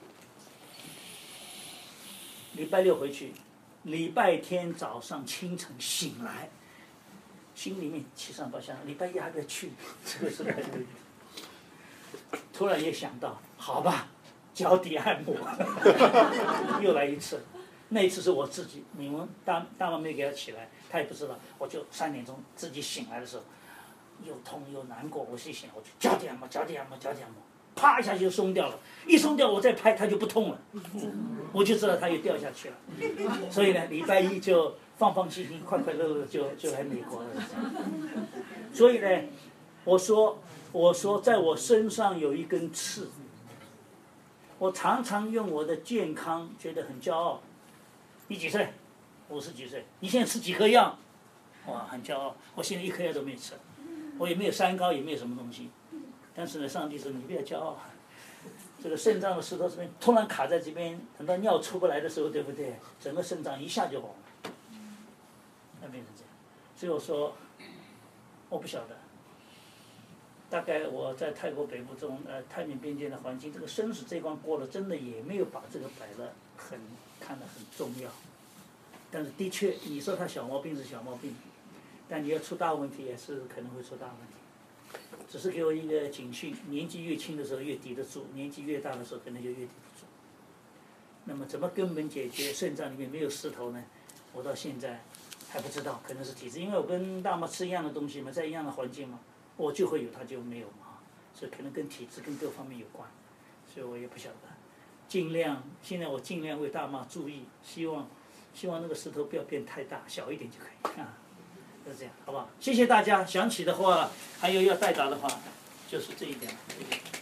礼拜6回去，礼拜天早上清晨醒来。心里面七上八下，礼拜1还不要去，这个是还可以。突然也想到，好吧，脚底按摩，又来一次。那一次是我自己，你们大妈没给他起来，他也不知道，我就3点钟自己醒来的时候，又痛又难过，我一醒我就脚底按摩，啪一下就松掉了，一松掉我再拍它就不痛了，我就知道它又掉下去了。所以呢，礼拜1就放心心、快快乐乐就来美国了。所以呢，我说在我身上有一根刺，我常常用我的健康觉得很骄傲。你几岁？50几岁。你现在吃几颗药？哇，很骄傲。我现在1颗药都没吃，我也没有三高，也没有什么东西。但是呢，上帝说你不要骄傲，这个肾脏的石头这边突然卡在这边，等到尿出不来的时候，对不对？整个肾脏一下就红了，那变成这样。所以我说，我不晓得，大概我在泰国北部这种泰缅边界的环境，这个生死这一关过了，真的也没有把这个看得很重要。但是的确，你说他小毛病是小毛病，但你要出大问题也是可能会出大问题。只是给我一个警讯，年纪越轻的时候越抵得住，年纪越大的时候可能就越抵得住。那么怎么根本解决肾脏里面没有石头呢？我到现在还不知道，可能是体质，因为我跟大妈吃一样的东西嘛，在一样的环境嘛，我就会有，他就没有嘛，所以可能跟体质跟各方面有关，所以我也不晓得。现在我尽量为大妈注意，希望那个石头不要变太大，小一点就可以啊。就这样，好不好？谢谢大家。想起的话，还有要代打的话，就是这一点。